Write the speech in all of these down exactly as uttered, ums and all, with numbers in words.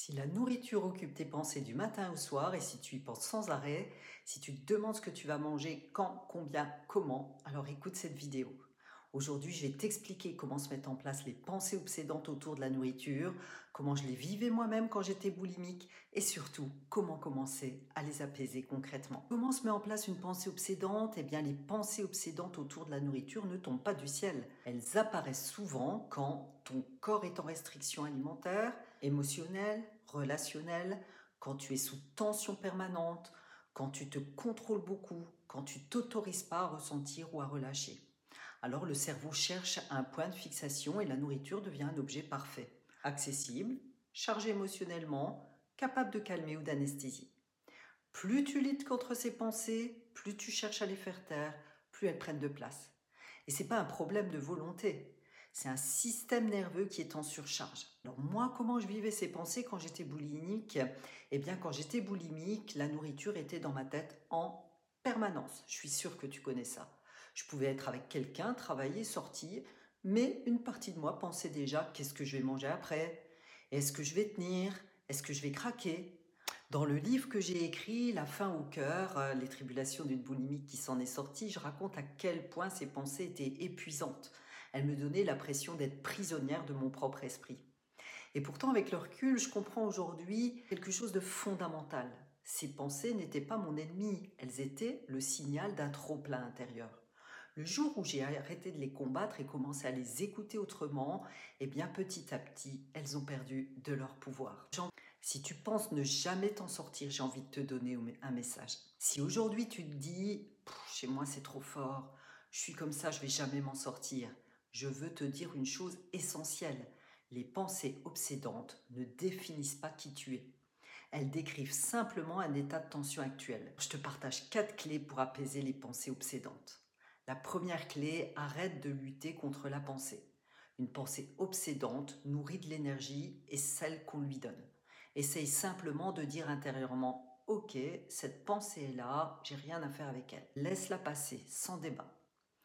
Si la nourriture occupe tes pensées du matin au soir et si tu y penses sans arrêt, si tu te demandes ce que tu vas manger, quand, combien, comment, alors écoute cette vidéo. Aujourd'hui, je vais t'expliquer comment se mettre en place les pensées obsédantes autour de la nourriture, comment je les vivais moi-même quand j'étais boulimique et surtout, comment commencer à les apaiser concrètement. Comment se met en place une pensée obsédante? Eh bien, les pensées obsédantes autour de la nourriture ne tombent pas du ciel. Elles apparaissent souvent quand ton corps est en restriction alimentaire, émotionnelle, relationnelle, quand tu es sous tension permanente, quand tu te contrôles beaucoup, quand tu t'autorises pas à ressentir ou à relâcher. Alors le cerveau cherche un point de fixation et la nourriture devient un objet parfait, accessible, chargé émotionnellement, capable de calmer ou d'anesthésier. Plus tu luttes contre ces pensées, plus tu cherches à les faire taire, plus elles prennent de place. Et c'est pas un problème de volonté, c'est un système nerveux qui est en surcharge. Alors moi, comment je vivais ces pensées quand j'étais boulimique? Eh bien, quand j'étais boulimique, la nourriture était dans ma tête en permanence. Je suis sûre que tu connais ça. Je pouvais être avec quelqu'un, travailler, sortir, mais une partie de moi pensait déjà: qu'est-ce que je vais manger après? Est-ce que je vais tenir? Est-ce que je vais craquer? Dans le livre que j'ai écrit, La faim au cœur, euh, les tribulations d'une boulimique qui s'en est sortie, je raconte à quel point ces pensées étaient épuisantes. Elles me donnaient l'impression d'être prisonnière de mon propre esprit. Et pourtant, avec le recul, je comprends aujourd'hui quelque chose de fondamental. Ces pensées n'étaient pas mon ennemi, elles étaient le signal d'un trop-plein intérieur. Le jour où j'ai arrêté de les combattre et commencé à les écouter autrement, eh bien petit à petit, elles ont perdu de leur pouvoir. Si tu penses ne jamais t'en sortir, j'ai envie de te donner un message. Si aujourd'hui tu te dis « chez moi c'est trop fort, je suis comme ça, je vais jamais m'en sortir », je veux te dire une chose essentielle. Les pensées obsédantes ne définissent pas qui tu es. Elles décrivent simplement un état de tension actuel. Je te partage quatre clés pour apaiser les pensées obsédantes. La première clé, arrête de lutter contre la pensée. Une pensée obsédante nourrit de l'énergie et celle qu'on lui donne. Essaye simplement de dire intérieurement « Ok, cette pensée est là, j'ai rien à faire avec elle ». Laisse-la passer, sans débat.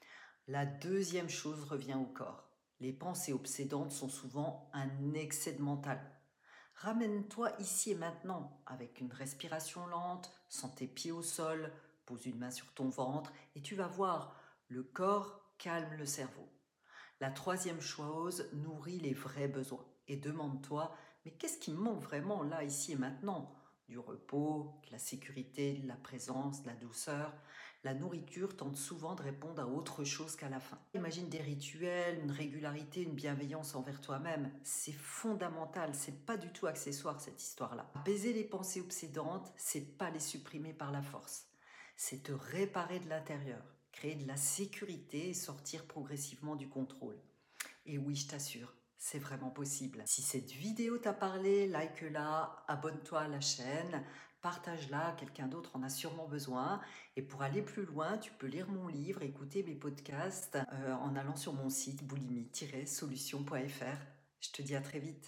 La deuxième chose revient au corps. Les pensées obsédantes sont souvent un excès de mental. Ramène-toi ici et maintenant avec une respiration lente, sens tes pieds au sol, pose une main sur ton ventre et tu vas voir, le corps calme le cerveau. La troisième chose, nourrit les vrais besoins et demande-toi, mais qu'est-ce qui me manque vraiment là, ici et maintenant? Du repos, de la sécurité, de la présence, de la douceur. La nourriture tente souvent de répondre à autre chose qu'à la faim. Imagine des rituels, une régularité, une bienveillance envers toi-même. C'est fondamental, c'est pas du tout accessoire cette histoire-là. Apaiser les pensées obsédantes, c'est pas les supprimer par la force. C'est te réparer de l'intérieur, créer de la sécurité et sortir progressivement du contrôle. Et oui, je t'assure, c'est vraiment possible. Si cette vidéo t'a parlé, like-la, abonne-toi à la chaîne, partage-la, quelqu'un d'autre en a sûrement besoin. Et pour aller plus loin, tu peux lire mon livre, écouter mes podcasts euh, en allant sur mon site boulimie tiret solution point f r. Je te dis à très vite.